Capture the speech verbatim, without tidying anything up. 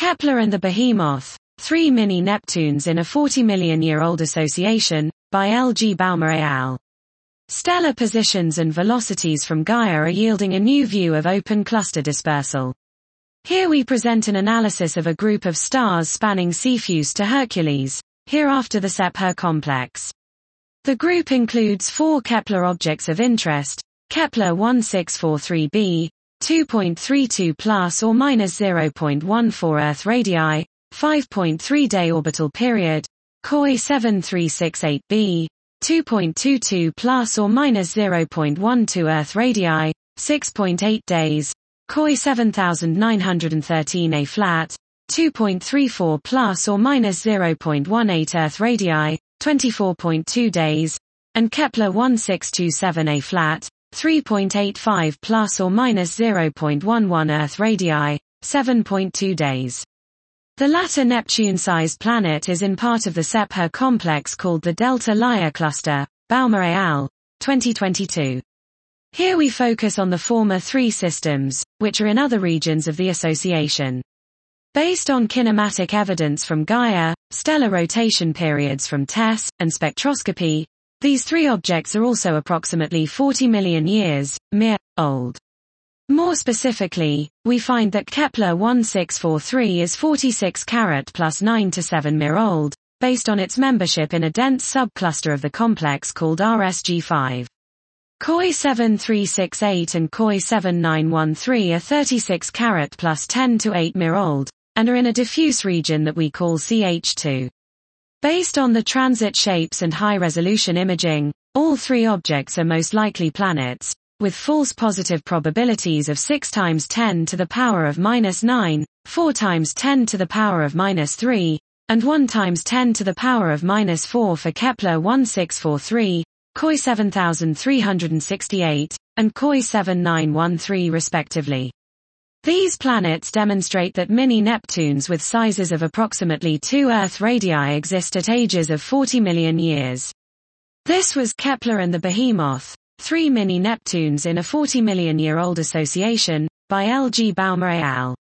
Kepler and the Behemoth, three mini-Neptunes in a forty million year old association, by L G Baumer et al. Stellar positions and velocities from Gaia are yielding a new view of open cluster dispersal. Here we present an analysis of a group of stars spanning Cepheus to Hercules, hereafter the Sep-Her complex. The group includes four Kepler objects of interest: Kepler one six four three b, two point three two plus or minus zero point one four Earth radii, five point three day orbital period; C O I seven three six eight b, two point two two plus or minus zero point one two Earth radii, six point eight days; C O I seven nine one three a flat, two point three four plus or minus zero point one eight Earth radii, twenty-four point two days; and Kepler one six two seven a flat, three point eight five plus or minus zero point one one Earth radii, seven point two days. The latter Neptune-sized planet is in part of the Sep-Her complex called the Delta Lyrae cluster, Baumer et al., twenty twenty-two. Here we focus on the former three systems, which are in other regions of the association. Based on kinematic evidence from Gaia, stellar rotation periods from TESS, and spectroscopy, these three objects are also approximately forty million years, M I R, old. More specifically, we find that Kepler one six four three is forty-six carat plus nine to seven M I R old, based on its membership in a dense subcluster of the complex called R S G five. C O I seven three six eight and C O I seven nine one three are thirty-six carat plus ten to eight M I R old, and are in a diffuse region that we call C H two. Based on the transit shapes and high-resolution imaging, all three objects are most likely planets, with false positive probabilities of six times ten to the power of minus nine, four times ten to the power of minus three, and one times ten to the power of minus four for Kepler one six four three, C O I seven three six eight, and C O I seven nine one three respectively. These planets demonstrate that mini-Neptunes with sizes of approximately two Earth radii exist at ages of forty million years. This was Kepler and the Behemoth, three mini-Neptunes in a forty million year old association, by L G Baumer et al.